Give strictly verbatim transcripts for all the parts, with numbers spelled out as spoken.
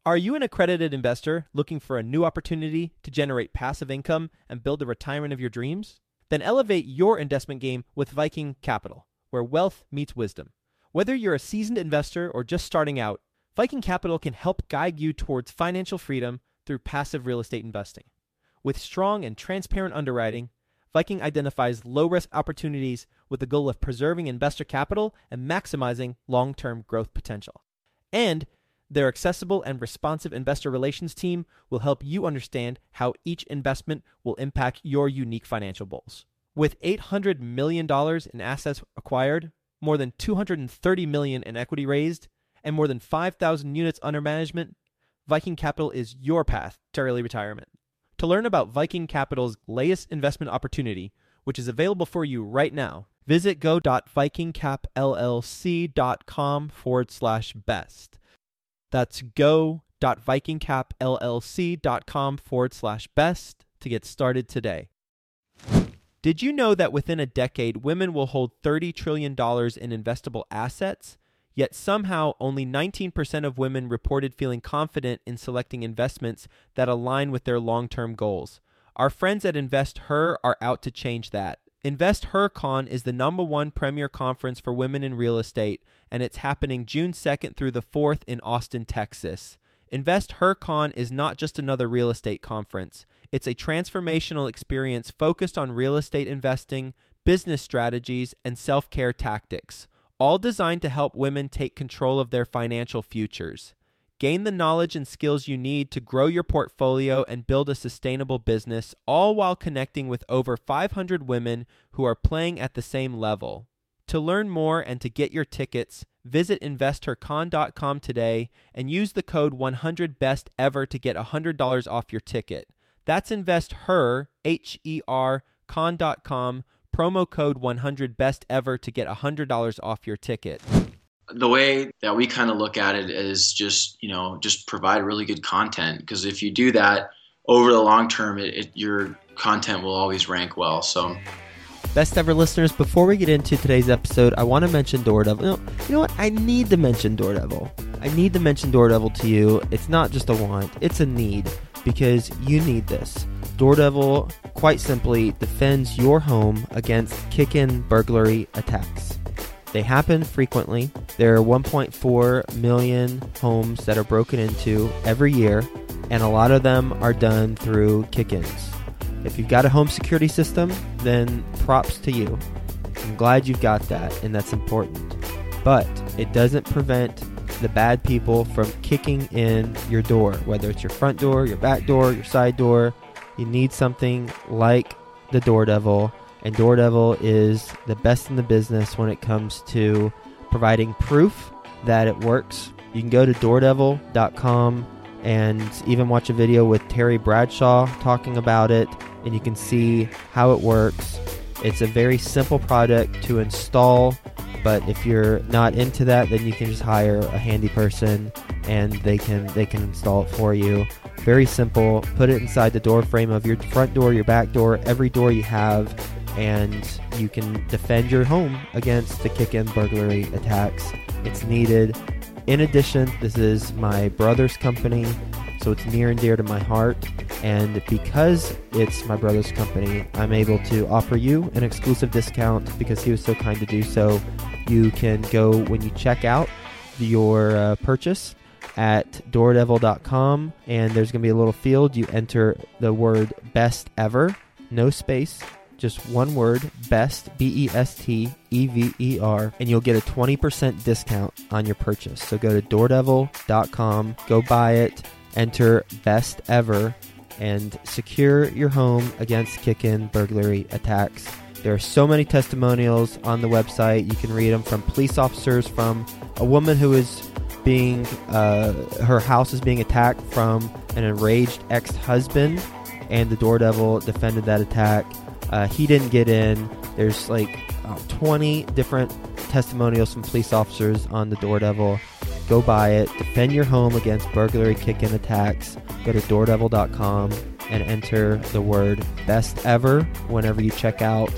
Are you an accredited investor looking for a new opportunity to generate passive income and build the retirement of your dreams? Then elevate your investment game with Viking Capital, where wealth meets wisdom. Whether you're a seasoned investor or just starting out, Viking Capital can help guide you towards financial freedom through passive real estate investing. With strong and transparent underwriting, Viking identifies low-risk opportunities with the goal of preserving investor capital and maximizing long-term growth potential. And their accessible and responsive investor relations team will help you understand how each investment will impact your unique financial goals. With eight hundred million dollars in assets acquired, more than two hundred thirty million dollars in equity raised, and more than five thousand units under management, Viking Capital is your path to early retirement. To learn about Viking Capital's latest investment opportunity, which is available for you right now, visit go.vikingcapllc.com forward slash best. That's go.vikingcapllc.com forward slash best to get started today. Did you know that within a decade, women will hold thirty trillion dollars in investable assets? Yet somehow only nineteen percent of women reported feeling confident in selecting investments that align with their long-term goals. Our friends at InvestHer are out to change that. InvestHerCon is the number one premier conference for women in real estate, and it's happening June second through the fourth in Austin, Texas. InvestHerCon is not just another real estate conference. It's a transformational experience focused on real estate investing, business strategies, and self-care tactics, all designed to help women take control of their financial futures. Gain the knowledge and skills you need to grow your portfolio and build a sustainable business, all while connecting with over five hundred women who are playing at the same level. To learn more and to get your tickets, visit investor con dot com today and use the code one hundred best ever to get one hundred dollars off your ticket. That's InvestHer, H E R, con dot com, promo code one hundred best ever to get one hundred dollars off your ticket. The way that we kind of look at it is just, you know, just provide really good content, because if you do that over the long term, it, it, your content will always rank well. So, best ever listeners, before we get into today's episode, I want to mention Daredevil. You know, you know what? I need to mention Daredevil. I need to mention Daredevil to you. It's not just a want, it's a need, because you need this. Daredevil, quite simply, defends your home against kick-in burglary attacks. They happen frequently. There are one point four million homes that are broken into every year, and a lot of them are done through kick-ins. If you've got a home security system, then props to you. I'm glad you've got that, and that's important. But it doesn't prevent the bad people from kicking in your door, whether it's your front door, your back door, your side door. You need something like the Daredevil, and Daredevil is the best in the business when it comes to providing proof that it works. You can go to daredevil dot com and even watch a video with Terry Bradshaw talking about it, and you can see how it works. It's a very simple product to install, but if you're not into that, then you can just hire a handy person and they can they can install it for you. Very simple. Put it inside the door frame of your front door, your back door, every door you have, and you can defend your home against the kick-in burglary attacks. It's needed. In addition, this is my brother's company, so it's near and dear to my heart. And because it's my brother's company, I'm able to offer you an exclusive discount because he was so kind to do so. You can go, when you check out your uh, purchase, at daredevil dot com, and there's going to be a little field. You enter the word best ever, no space, just one word, best, B E S T E V E R, and you'll get a twenty percent discount on your purchase. So go to daredevil dot com, go buy it, enter best ever, and secure your home against kick-in burglary attacks. There are so many testimonials on the website. You can read them from police officers, from a woman who is being, uh, her house is being attacked from an enraged ex-husband, and the Daredevil defended that attack. Uh, he didn't get in. There's like uh, twenty different testimonials from police officers on the Daredevil. Go buy it. Defend your home against burglary kick-in attacks. Go to daredevil dot com and enter the word best ever whenever you check out.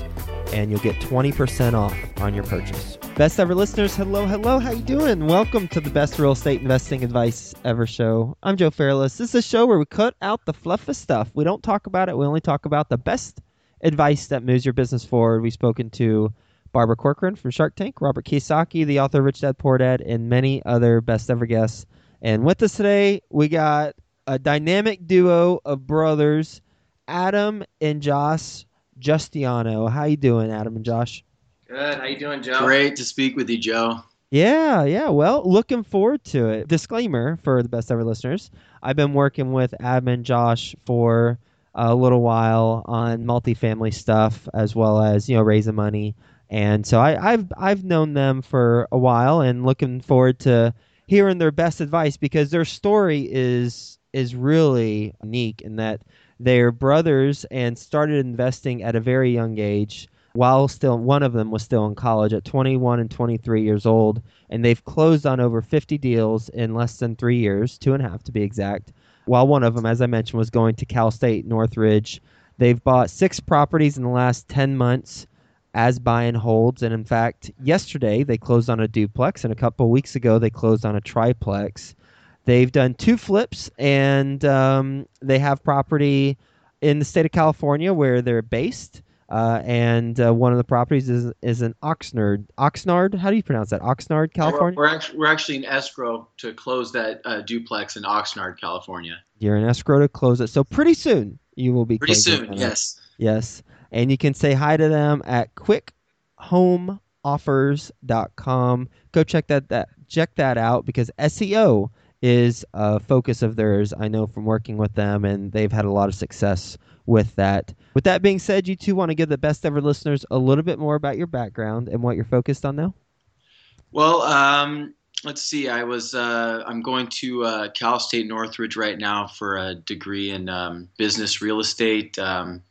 and you'll get twenty percent off on your purchase. Best ever listeners, hello, hello, how you doing? Welcome to the Best Real Estate Investing Advice Ever show. I'm Joe Fairless. This is a show where we cut out the fluff of stuff. We don't talk about it. We only talk about the best advice that moves your business forward. We've spoken to Barbara Corcoran from Shark Tank, Robert Kiyosaki, the author of Rich Dad Poor Dad, and many other best ever guests. And with us today, we got a dynamic duo of brothers, Adam and Josh Justiano. How you doing, Adam and Josh? Good. How you doing, Joe? Great to speak with you, Joe. Yeah, yeah. Well, looking forward to it. Disclaimer for the best ever listeners. I've been working with Adam and Josh for a little while on multifamily stuff as well as, you know, raising money. And so I, I've I've known them for a while and looking forward to hearing their best advice because their story is is really unique in that they're brothers and started investing at a very young age while still one of them was still in college at twenty-one and twenty-three years old. And they've closed on over fifty deals in less than three years, two and a half to be exact, while one of them, as I mentioned, was going to Cal State Northridge. They've bought six properties in the last ten months as buy and holds. And in fact, yesterday they closed on a duplex, and a couple of weeks ago they closed on a triplex. They've done two flips, and um, they have property in the state of California where they're based. Uh, and uh, one of the properties is is in Oxnard. Oxnard? How do you pronounce that? Oxnard, California? We're, we're, actually, we're actually in escrow to close that uh, duplex in Oxnard, California. You're in escrow to close it. So pretty soon you will be Pretty closing soon, that. yes. Yes. And you can say hi to them at quick home offers dot com. Go check that, that check that out because S E O is a focus of theirs. I know from working with them, and they've had a lot of success with that. With that being said, you two want to give the best ever listeners a little bit more about your background and what you're focused on now? Well, um, let's see. I was uh, I'm going to uh, Cal State Northridge right now for a degree in um, business real estate. Um,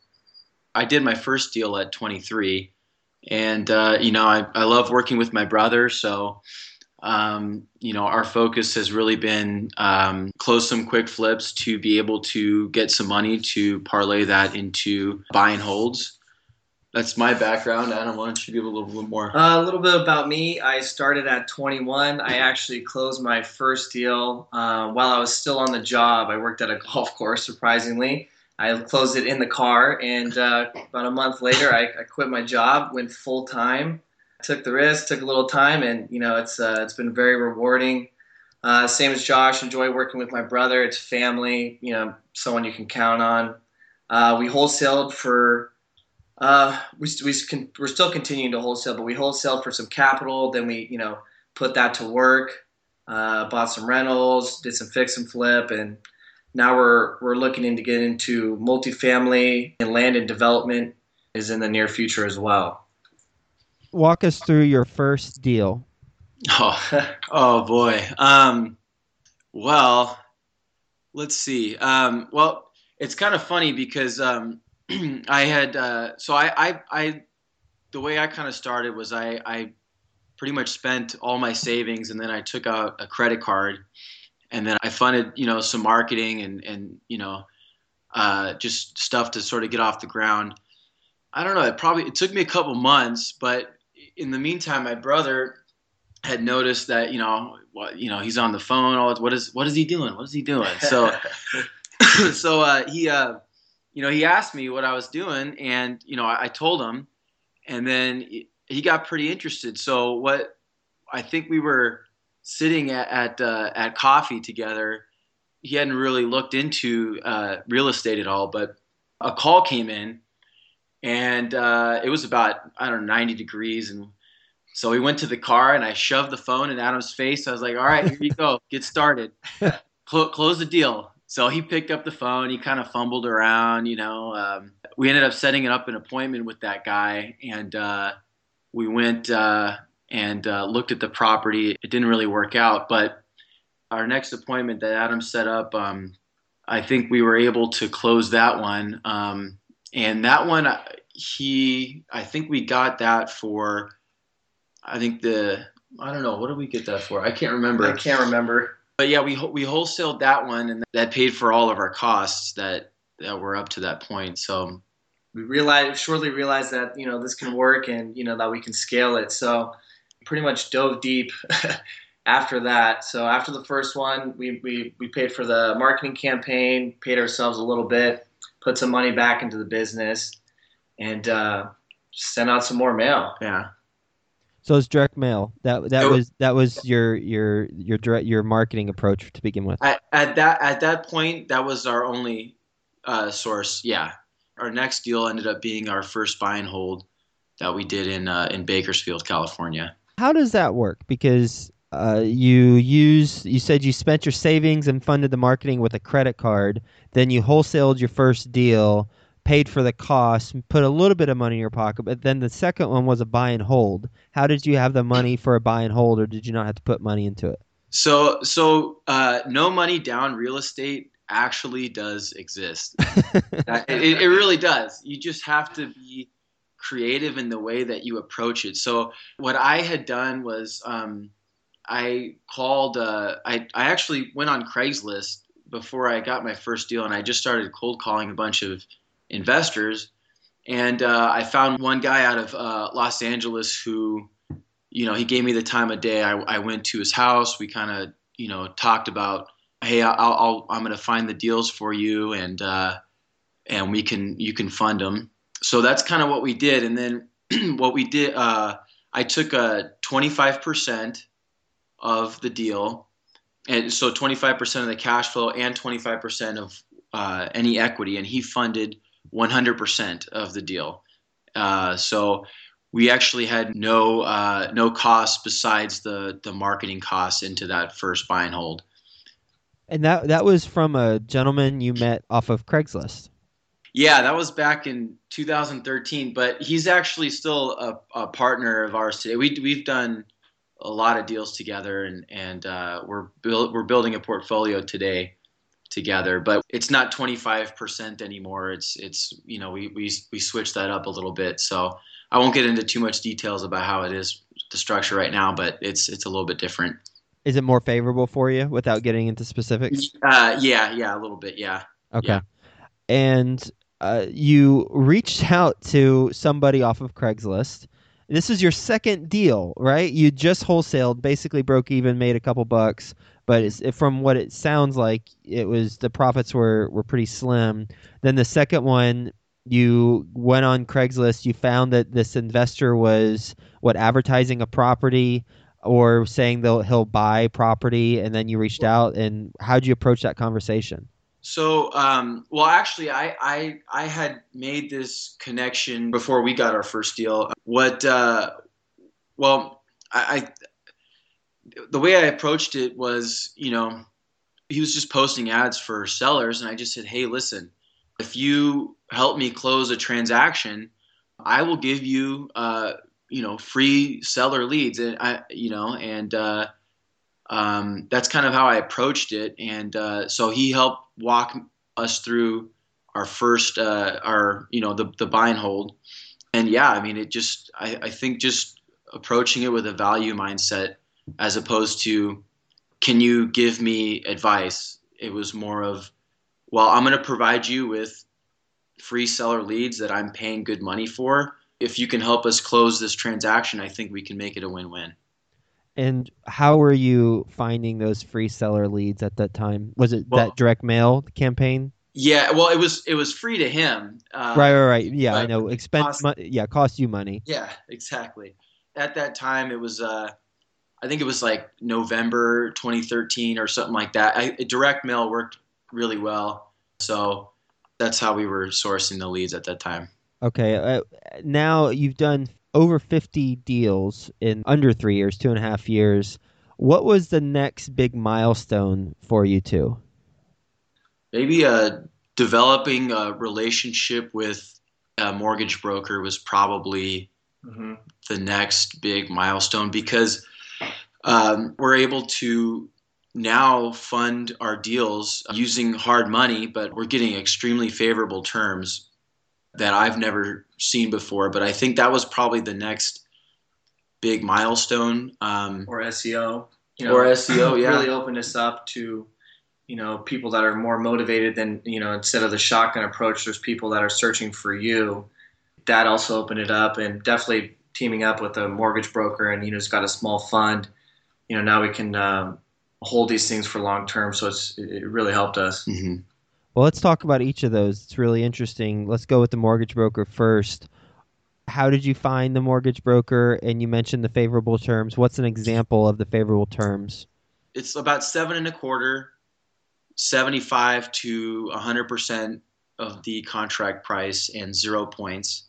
I did my first deal at twenty-three, and uh, you know I, I love working with my brother. So um, you know our focus has really been um, close some quick flips to be able to get some money to parlay that into buy and holds. That's my background. Adam, why don't you give a little bit more? Uh, a little bit about me. I started at twenty-one. I actually closed my first deal uh, while I was still on the job. I worked at a golf course, surprisingly. I closed it in the car, and uh, about a month later, I, I quit my job, went full time, took the risk, took a little time, and you know it's uh, it's been very rewarding. Uh, same as Josh, enjoy working with my brother. It's family, you know, someone you can count on. Uh, we wholesaled for. Uh, we we can, we're still continuing to wholesale, but we wholesaled for some capital. Then we, you know, put that to work, uh, bought some rentals, did some fix and flip, and now we're we're looking into get into multifamily and land and development is in the near future as well. Walk us through your first deal. Oh, oh boy. Um, well, let's see. Um, well, it's kind of funny because. Um, I had uh, so I, I I the way I kind of started was I I pretty much spent all my savings and then I took out a credit card and then I funded you know some marketing and and you know uh, just stuff to sort of get off the ground. I don't know. It probably it took me a couple months, but in the meantime, my brother had noticed that you know what you know he's on the phone. All what is what is he doing? What is he doing? So so uh, he. Uh, You know, he asked me what I was doing, and you know, I, I told him, and then he got pretty interested. So, what I think we were sitting at at, uh, at coffee together. He hadn't really looked into uh, real estate at all, but a call came in, and uh, it was about I don't know ninety degrees, and so we went to the car, and I shoved the phone in Adam's face. I was like, "All right, here you go, get started, Cl- close the deal." So he picked up the phone. He kind of fumbled around, you know. Um, we ended up setting up an appointment with that guy, and uh, we went uh, and uh, looked at the property. It didn't really work out, but our next appointment that Adam set up, um, I think we were able to close that one. Um, and that one, he, I think we got that for, I think the, I don't know, what did we get that for? I can't remember. I can't remember. But yeah, we we wholesaled that one, and that paid for all of our costs that, that were up to that point. So we realized shortly realized that you know this can work and you know that we can scale it. So pretty much dove deep after that. So after the first one, we, we, we paid for the marketing campaign, paid ourselves a little bit, put some money back into the business, and uh, sent out some more mail. Yeah. So it's direct mail. That that It- was that was your your your direct your marketing approach to begin with. At, at that at that point, that was our only uh, source. Yeah. Our next deal ended up being our first buy and hold that we did in uh, in Bakersfield, California. How does that work? Because uh, you use you said you spent your savings and funded the marketing with a credit card. Then you wholesaled your first deal, paid for the cost, put a little bit of money in your pocket. But then the second one was a buy and hold. How did you have the money for a buy and hold, or did you not have to put money into it? So so uh, no money down real estate actually does exist. Uh, it, it really does. You just have to be creative in the way that you approach it. So what I had done was um, I called, uh, I, I actually went on Craigslist before I got my first deal, and I just started cold calling a bunch of investors. And uh, I found one guy out of uh, Los Angeles who, you know, he gave me the time of day. I, I went to his house. We kind of, you know, talked about, hey, I'll, I'll I'm going to find the deals for you, and uh, and we can you can fund them. So that's kind of what we did. And then what we did, uh, I took a twenty-five percent of the deal, and so twenty-five percent of the cash flow and twenty-five percent of uh, any equity, and he funded one hundred percent of the deal. Uh, so we actually had no uh, no costs besides the the marketing costs into that first buy and hold. And that that was from a gentleman you met off of Craigslist. Yeah, that was back in two thousand thirteen, but he's actually still a, a partner of ours today. We we've done a lot of deals together, and and uh, we're build, we're building a portfolio today together. But it's not twenty-five percent anymore. It's it's you know we we we switched that up a little bit. So I won't get into too much details about how it is the structure right now, but it's it's a little bit different. Is it more favorable for you without getting into specifics? Uh, yeah, yeah, a little bit, yeah. Okay. Yeah. And uh, you reached out to somebody off of Craigslist. This is your second deal, right? You just wholesaled, basically broke even, made a couple bucks, but it's, from what it sounds like, it was the profits were, were pretty slim. Then the second one, you went on Craigslist. You found that this investor was what advertising a property or saying they'll he'll buy property, and then you reached out. And how'd you approach that conversation? So, um, well, actually, I, I I had made this connection before we got our first deal. What, uh, well, I, I the way I approached it was, you know, he was just posting ads for sellers, and I just said, hey, listen, if you help me close a transaction, I will give you, uh, you know, free seller leads, and I, you know, and uh, um, that's kind of how I approached it. And uh, so he helped walk us through our first, uh, our, you know, the the buy and hold. And yeah, I mean, it just, I, I think just approaching it with a value mindset as opposed to, can you give me advice? It was more of, well, I'm going to provide you with free seller leads that I'm paying good money for. If you can help us close this transaction, I think we can make it a win-win. And how were you finding those free seller leads at that time? Was it Well, that direct mail campaign? Yeah, well, it was it was free to him. Uh, right, right, right. Yeah, I but know. Expense, cost- mo- yeah, cost you money. Yeah, exactly. At that time, it was, uh, I think it was like November twenty thirteen or something like that. I, direct mail worked really well, so that's how we were sourcing the leads at that time. Okay, uh, now you've done over fifty deals in under three years, two and a half years. What was the next big milestone for you two? Maybe uh, developing a relationship with a mortgage broker was probably mm-hmm. the next big milestone, because um, we're able to now fund our deals using hard money, but we're getting extremely favorable terms that I've never seen before. But I think that was probably the next big milestone. Um, or S E O. You know, or S E O, yeah. Really opened us up to, you know, people that are more motivated than, you know, instead of the shotgun approach, there's people that are searching for you. That also opened it up, and definitely teaming up with a mortgage broker and, you know, it's got a small fund. You know, now we can um, hold these things for long term. So it's, it really helped us. Mm-hmm. Well, let's talk about each of those. It's really interesting. Let's go with the mortgage broker first. How did you find the mortgage broker? And you mentioned the favorable terms. What's an example of the favorable terms? It's about seven and a quarter, seventy-five to one hundred percent of the contract price and zero points.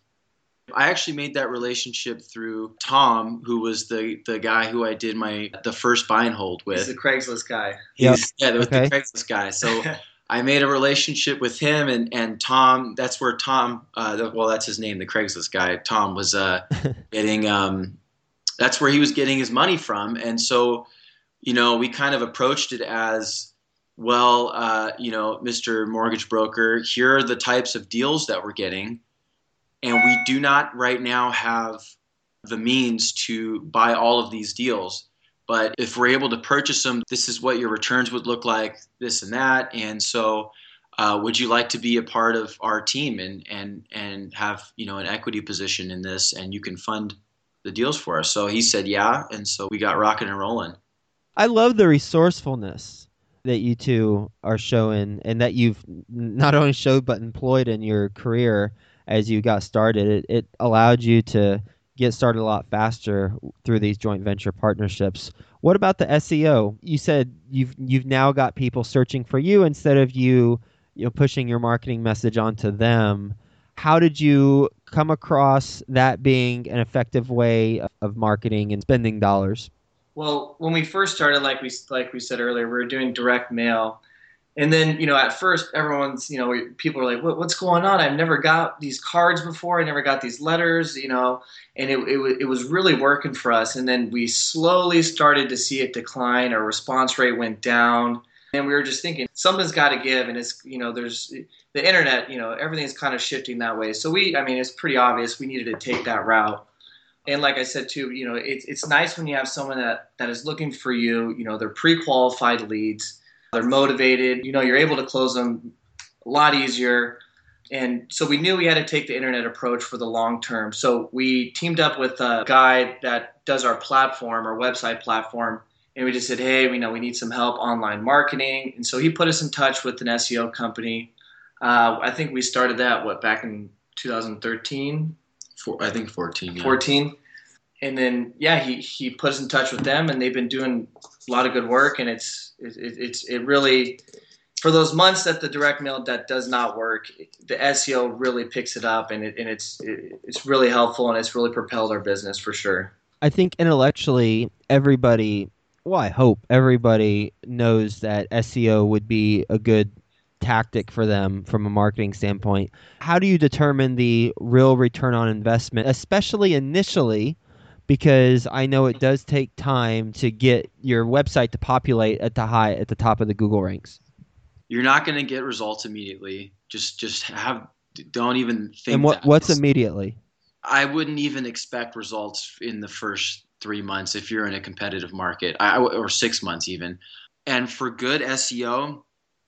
I actually made that relationship through Tom, who was the, the guy who I did my the first buy and hold with. He's the Craigslist guy. He's yep. yeah, with okay. the Craigslist guy. So I made a relationship with him and, and Tom. That's where Tom, uh, well, that's his name, the Craigslist guy. Tom was uh, getting, um, that's where he was getting his money from. And so, you know, we kind of approached it as, well, uh, you know, Mister Mortgage Broker, here are the types of deals that we're getting. And we do not right now have the means to buy all of these deals. But if we're able to purchase them, this is what your returns would look like, this and that. And so uh, would you like to be a part of our team and, and, and have, you know, an equity position in this, and you can fund the deals for us? So he said, yeah. And so we got rocking and rolling. I love the resourcefulness that you two are showing, and that you've not only showed but employed in your career as you got started. It, it allowed you to get started a lot faster through these joint venture partnerships. What about the S E O? You said you've you've now got people searching for you instead of you, you know, pushing your marketing message onto them. How did you come across that being an effective way of marketing and spending dollars? Well, when we first started, like we like we said earlier, we were doing direct mail. And then, you know, at first, everyone's, you know, people are like, what, what's going on? I've never got these cards before. I never got these letters, you know, and it, it, it was really working for us. And then we slowly started to see it decline. Our response rate went down. And we were just thinking, something's got to give. And it's, you know, there's the internet, you know, everything's kind of shifting that way. So we, I mean, it's pretty obvious we needed to take that route. And like I said, too, you know, it, it's nice when you have someone that, that is looking for you, you know, they're pre-qualified leads. They're motivated, you know, you're able to close them a lot easier. And so we knew we had to take the internet approach for the long term. So we teamed up with a guy that does our platform, our website platform. And we just said, hey, we know we need some help online marketing. And so he put us in touch with an S E O company. Uh, I think we started that, what, back in two thousand thirteen? For, I think fourteen. Yeah. fourteen. And then, yeah, he, he put us in touch with them, and they've been doing a lot of good work. And it's it, it's it really, for those months that the direct mail that does not work, the S E O really picks it up, and it and it's it, it's really helpful, and it's really propelled our business for sure. I think intellectually, everybody, well, I hope everybody knows that S E O would be a good tactic for them from a marketing standpoint. How do you determine the real return on investment, especially initially? Because I know it does take time to get your website to populate at the high at the top of the Google ranks. You're not going to get results immediately. Just just have don't even think. And what that. what's immediately? I wouldn't even expect results in the first three months if you're in a competitive market, I, or six months even. And for good S E O,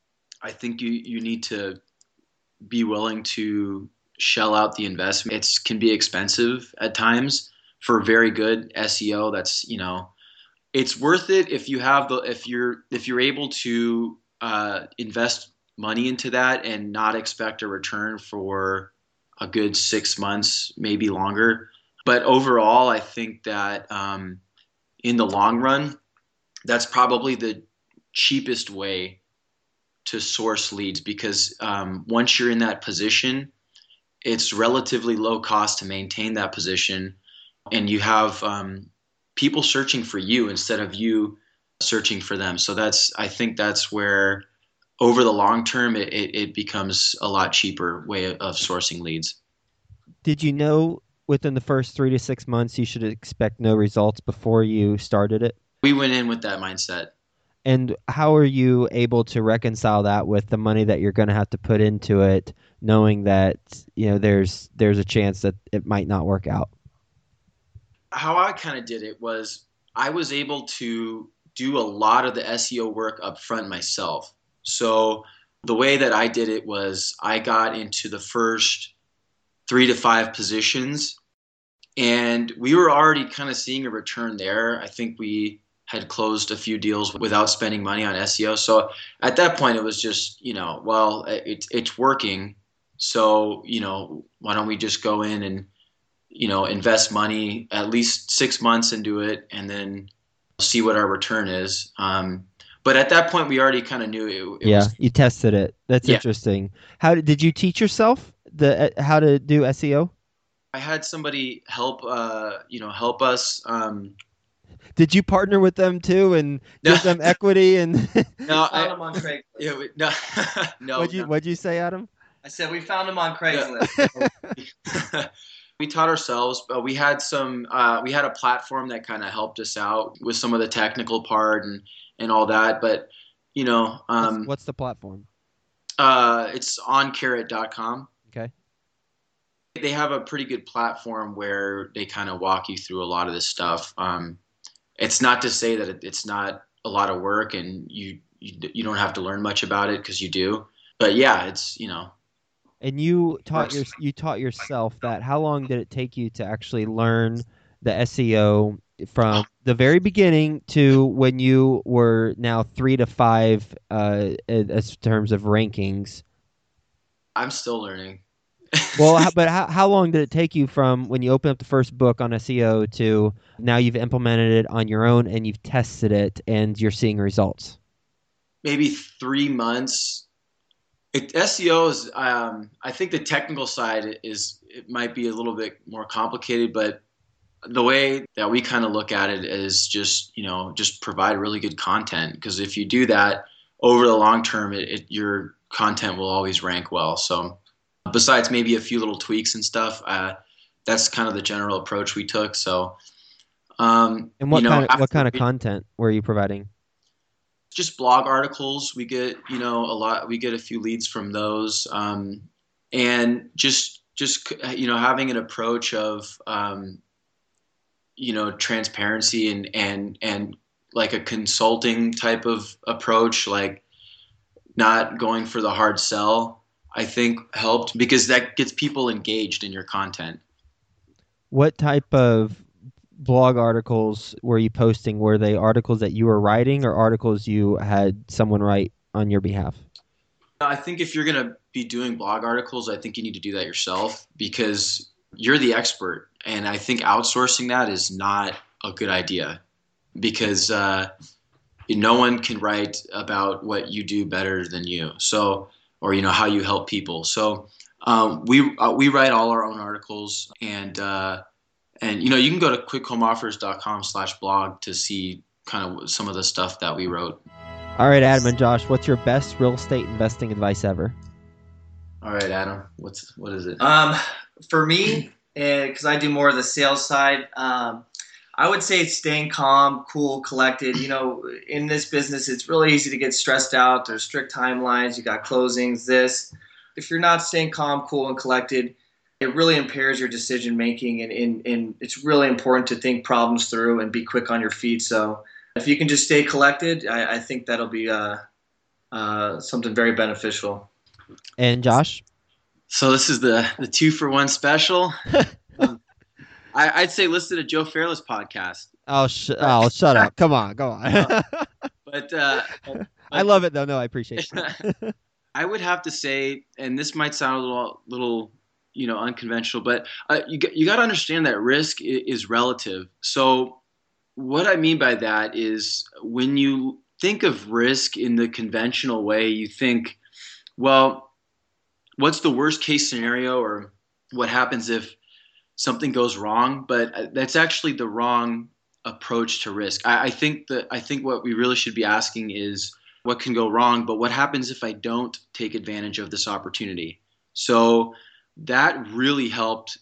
I think you you need to be willing to shell out the investment. It can be expensive at times. For very good S E O, that's, you know, it's worth it if you have the if you're if you're able to uh, invest money into that and not expect a return for a good six months, maybe longer. But overall, I think that um, in the long run, that's probably the cheapest way to source leads, because um, once you're in that position, it's relatively low cost to maintain that position. And you have um, people searching for you instead of you searching for them. So that's, I think that's where over the long term, it, it, it becomes a lot cheaper way of sourcing leads. Did you know within the first three to six months you should expect no results before you started it? We went in with that mindset. And how are you able to reconcile that with the money that you're going to have to put into it, knowing that, you know, there's there's a chance that it might not work out? How I kind of did it was I was able to do a lot of the S E O work up front myself. So the way that I did it was I got into the first three to five positions, and we were already kind of seeing a return there. I think we had closed a few deals without spending money on S E O. So at that point, it was just, you know, well, it, it's working. So, you know, why don't we just go in and, you know, invest money at least six months into it and then see what our return is. Um, but at that point, we already kind of knew it, it yeah, was. You tested it. That's Yeah. interesting. How did, did you teach yourself the uh, how to do S E O? I had somebody help, uh, you know, help us. Um, Did you partner with them too and No. give them equity? And no, Found I, him on Craigslist. yeah, we- no, no. what'd you no. what'd you say, Adam? I said we found him on Craigslist. We taught ourselves, but we had some. Uh, we had a platform that kind of helped us out with some of the technical part and and all that. But you know, um, what's, what's the platform? uh, it's on carrot dot com. Okay. They have a pretty good platform where they kind of walk you through a lot of this stuff. Um, it's not to say that it, it's not a lot of work and you you, you don't have to learn much about it, because you do. But yeah, it's, you know. And you taught your you taught yourself that. How long did it take you to actually learn the S E O from the very beginning to when you were now three to five uh, as terms of rankings? I'm still learning. Well, how, but how, how long did it take you from when you opened up the first book on S E O to now you've implemented it on your own and you've tested it and you're seeing results? Maybe three months. It, S E O is, um, I think the technical side is, it might be a little bit more complicated, but the way that we kind of look at it is just, you know, just provide really good content. Because if you do that over the long term, it, it, your content will always rank well. So besides maybe a few little tweaks and stuff, uh, that's kind of the general approach we took. So, um, and what you know, kind of what kind of we, content were you providing? Just blog articles. We get, you know, a lot. We get a few leads from those, um, and just just you know, having an approach of um, you know, transparency and and and like a consulting type of approach, like not going for the hard sell, I think helped, because that gets people engaged in your content. What type of blog articles were you posting? Were they articles that you were writing or articles you had someone write on your behalf? I think if you're going to be doing blog articles, I think you need to do that yourself, because you're the expert. And I think outsourcing that is not a good idea, because uh, no one can write about what you do better than you. So, or, you know, how you help people. So um, we uh, we write all our own articles, and uh, and you know, you can go to quick home offers dot com slash blog to see kind of some of the stuff that we wrote. All right, Adam and Josh, what's your best real estate investing advice ever? All right, Adam, what's what is it? Um, for me, because I do more of the sales side, um, I would say it's staying calm, cool, collected. You know, in this business, it's really easy to get stressed out. There's strict timelines. You got closings, this. If you're not staying calm, cool, and collected, it really impairs your decision making, and, and, and it's really important to think problems through and be quick on your feet. So if you can just stay collected, I, I think that'll be uh, uh, something very beneficial. And Josh? So this is the, the two for one special. um, I, I'd say listen to Joe Fairless podcast. Oh, sh- oh shut up. Come on, go on. uh, but, uh, but I love it, though. No, I appreciate it. I would have to say, and this might sound a little, little you know, unconventional, but uh, you, you got to understand that risk is relative. So what I mean by that is, when you think of risk in the conventional way, you think, well, what's the worst case scenario, or what happens if something goes wrong? But that's actually the wrong approach to risk. I, I think that I think what we really should be asking is, what can go wrong, but what happens if I don't take advantage of this opportunity? So that really helped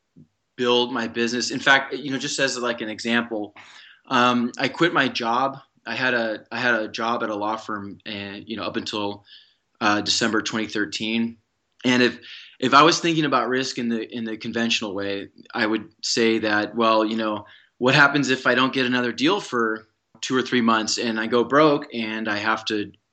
build my business. In fact, you know, just as like an example, um, I quit my job. I had a I had a job at a law firm, and you know, up until uh, December twenty thirteen. And if if I was thinking about risk in the in the conventional way, I would say that, well, you know, what happens if I don't get another deal for two or three months and I go broke and I have to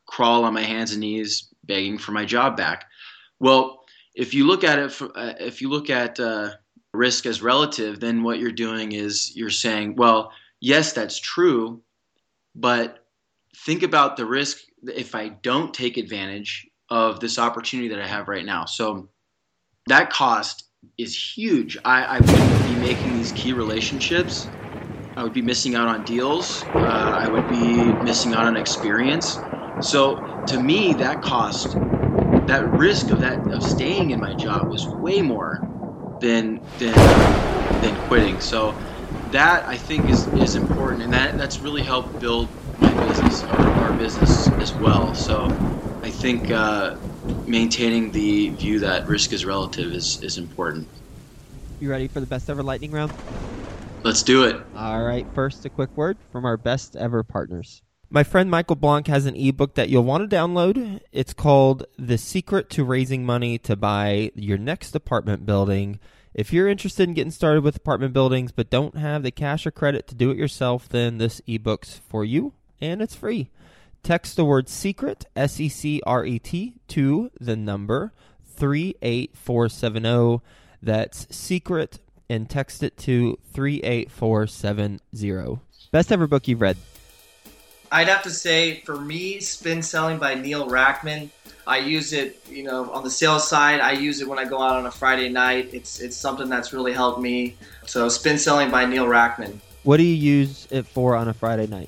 crawl on my hands and knees begging for my job back. Well, if you look at it, for, uh, if you look at uh, risk as relative, then what you're doing is you're saying, well, yes, that's true, but think about the risk if I don't take advantage of this opportunity that I have right now. So that cost is huge. I, I wouldn't be making these key relationships. I would be missing out on deals. Uh, I would be missing out on experience. So to me, that cost, that risk of that of staying in my job was way more than than than quitting. So that I think is, is important, and that that's really helped build my business, or our business as well. So I think uh, maintaining the view that risk is relative is, is important. You ready for the best ever lightning round? Let's do it. All right, first a quick word from our best ever partners. My friend Michael Blanc has an ebook that you'll want to download. It's called The Secret to Raising Money to Buy Your Next Apartment Building. If you're interested in getting started with apartment buildings but don't have the cash or credit to do it yourself, then this ebook's for you, and it's free. Text the word SECRET, S E C R E T, to the number three eight four seven zero. That's SECRET, and text it to three eight four seven zero. Best ever book you've read? I'd have to say, for me, Spin Selling by Neil Rackman. I use it, you know, on the sales side. I use it when I go out on a Friday night. It's it's something that's really helped me. So Spin Selling by Neil Rackman. What do you use it for on a Friday night?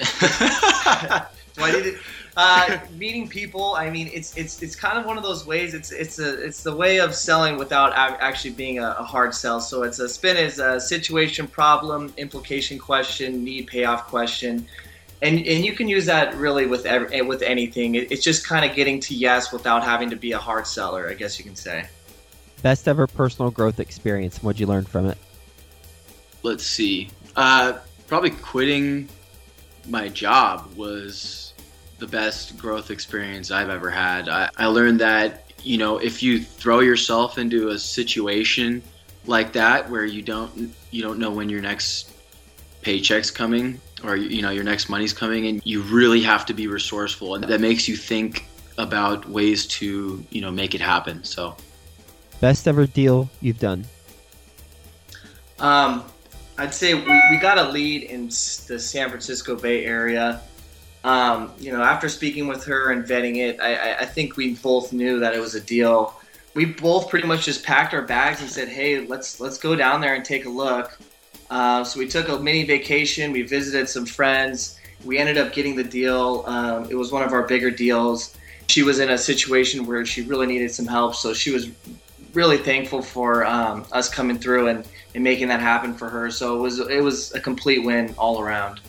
Do I need it? Uh, meeting people. I mean, it's it's it's kind of one of those ways. It's it's a it's the way of selling without a- actually being a, a hard sell. So it's a spin is a situation, problem, implication, question, need, payoff, question. And and you can use that really with every, with anything. It, it's just kind of getting to yes without having to be a hard seller, I guess you can say. Best ever personal growth experience. What'd you learn from it? Let's see. Uh, probably quitting my job was the best growth experience I've ever had. I, I learned that, you know, if you throw yourself into a situation like that where you don't you don't know when your next paycheck's coming, or you know your next money's coming, and you really have to be resourceful, and that makes you think about ways to, you know, make it happen. So Best ever deal you've done? Um, I'd say we, we got a lead in the San Francisco Bay Area. Um, you know, after speaking with her and vetting it, I, I think we both knew that it was a deal. We both pretty much just packed our bags and said, "Hey, let's let's go down there and take a look." Uh, so we took a mini vacation. We visited some friends. We ended up getting the deal. Um, it was one of our bigger deals. She was in a situation where she really needed some help, so she was really thankful for um, us coming through and, and making that happen for her. So it was it was a complete win all around.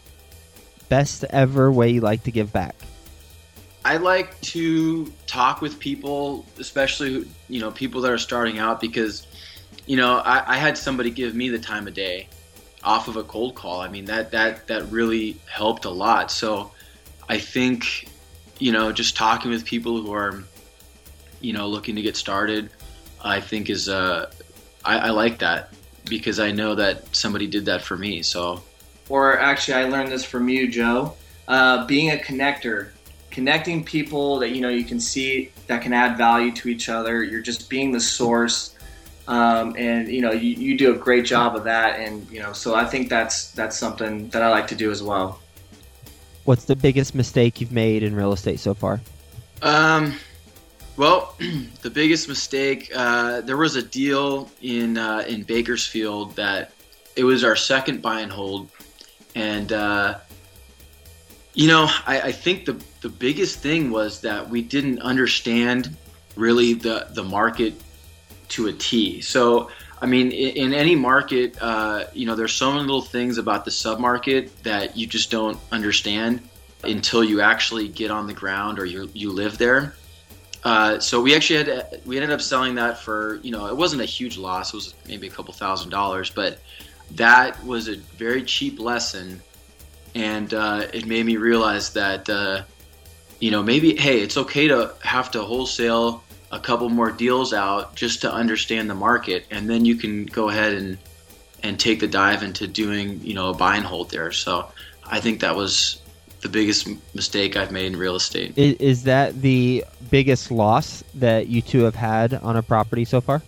Best ever way you like to give back? I like to talk with people, especially, you know, people that are starting out, because, you know, I, I had somebody give me the time of day off of a cold call. I mean, that, that, that really helped a lot. So I think, you know, just talking with people who are, you know, looking to get started, I think is, uh, I, I like that because I know that somebody did that for me. So. Or actually, I learned this from you, Joe. Uh, being a connector, connecting people that, you know, you can see that can add value to each other. You're just being the source. Um, and, you know, you, you do a great job of that. And, you know, so I think that's that's something that I like to do as well. What's the biggest mistake you've made in real estate so far? Um, well, the biggest mistake, uh, there was a deal in uh, in Bakersfield that it was our second buy and hold. And, uh, you know, I, I think the, the biggest thing was that we didn't understand really the, the market to a T. So, I mean, in, in any market, uh, you know, there's so many little things about the submarket that you just don't understand until you actually get on the ground or you you live there. Uh, so we actually had to, we ended up selling that for, you know, it wasn't a huge loss. It was maybe a couple thousand dollars, but that was a very cheap lesson, and uh, it made me realize that, uh, you know, maybe, hey, it's okay to have to wholesale a couple more deals out just to understand the market, and then you can go ahead and and take the dive into doing, you know, a buy and hold there. So I think that was the biggest mistake I've made in real estate. Is, is that the biggest loss that you two have had on a property so far?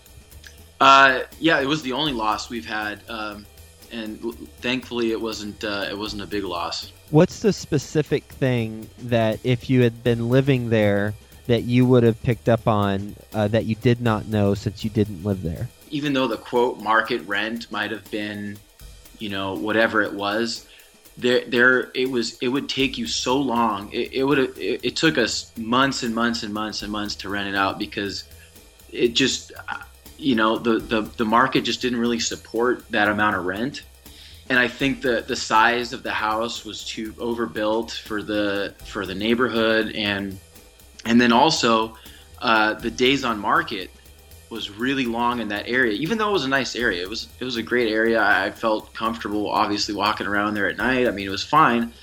Uh, yeah, it was the only loss we've had, um, and thankfully it wasn't uh, it wasn't a big loss. What's the specific thing that if you had been living there that you would have picked up on uh, that you did not know since you didn't live there? Even though the quote market rent might have been, you know, whatever it was, there there it was. It would take you so long. It, it would it, it took us months and months and months and months to rent it out because it just, you know, the the the market just didn't really support that amount of rent. And I think the the size of the house was too overbuilt for the for the neighborhood, and and then also uh, the days on market was really long in that area. Even though it was a nice area, it was it was a great area. I felt comfortable, obviously, walking around there at night. I mean, it was fine,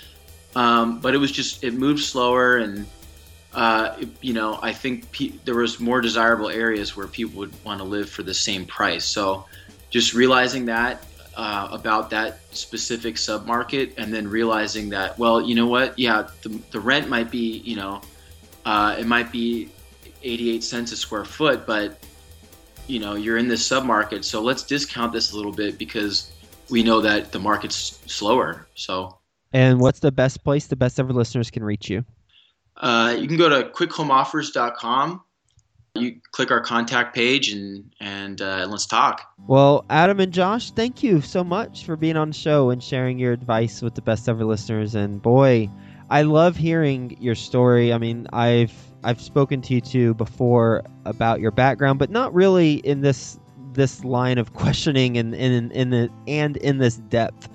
um, but it was just it moved slower, and uh, it, you know, I think pe- there was more desirable areas where people would want to live for the same price. So, just realizing that. Uh, about that specific submarket, and then realizing that, well, you know what? Yeah, the, the rent might be, you know, uh, it might be eighty-eight cents a square foot, but you know, you're in this submarket, so let's discount this a little bit because we know that the market's slower. So, and what's the best place the best ever listeners can reach you? Uh, you can go to quick home offers dot com. You click our contact page and and uh, let's talk. Well, Adam and Josh, thank you so much for being on the show and sharing your advice with the best ever listeners. And boy, I love hearing your story. I mean, I've I've spoken to you two before about your background, but not really in this this line of questioning and in in the and in this depth.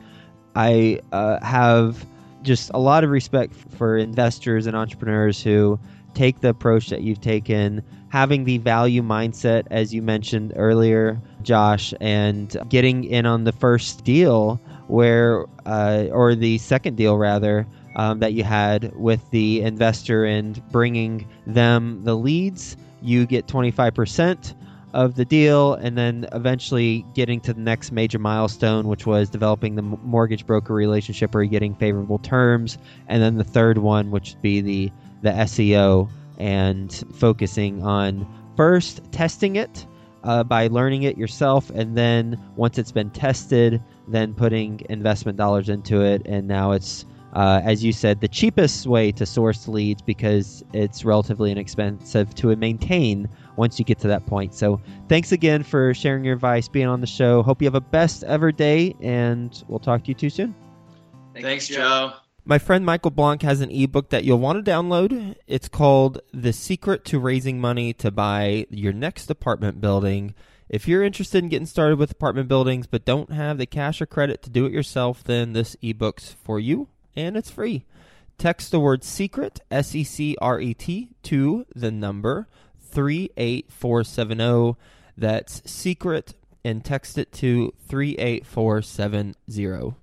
I uh, have just a lot of respect for investors and entrepreneurs who take the approach that you've taken, having the value mindset, as you mentioned earlier, Josh, and getting in on the first deal where, uh, or the second deal rather, um, that you had with the investor and bringing them the leads. You get twenty-five percent of the deal, and then eventually getting to the next major milestone, which was developing the mortgage broker relationship where you're getting favorable terms. And then the third one, which would be the the S E O, and focusing on first testing it uh, by learning it yourself, and then once it's been tested, then putting investment dollars into it. And now it's, uh, as you said, the cheapest way to source leads because it's relatively inexpensive to maintain once you get to that point. So thanks again for sharing your advice, being on the show. Hope you have a best ever day, and we'll talk to you too soon. Thanks, Thanks Joe. My friend Michael Blank has an ebook that you'll want to download. It's called The Secret to Raising Money to Buy Your Next Apartment Building. If you're interested in getting started with apartment buildings but don't have the cash or credit to do it yourself, then this ebook's for you, and it's free. Text the word SECRET, S E C R E T, to the number three eight four seven zero. That's SECRET, and text it to three eight four seven zero.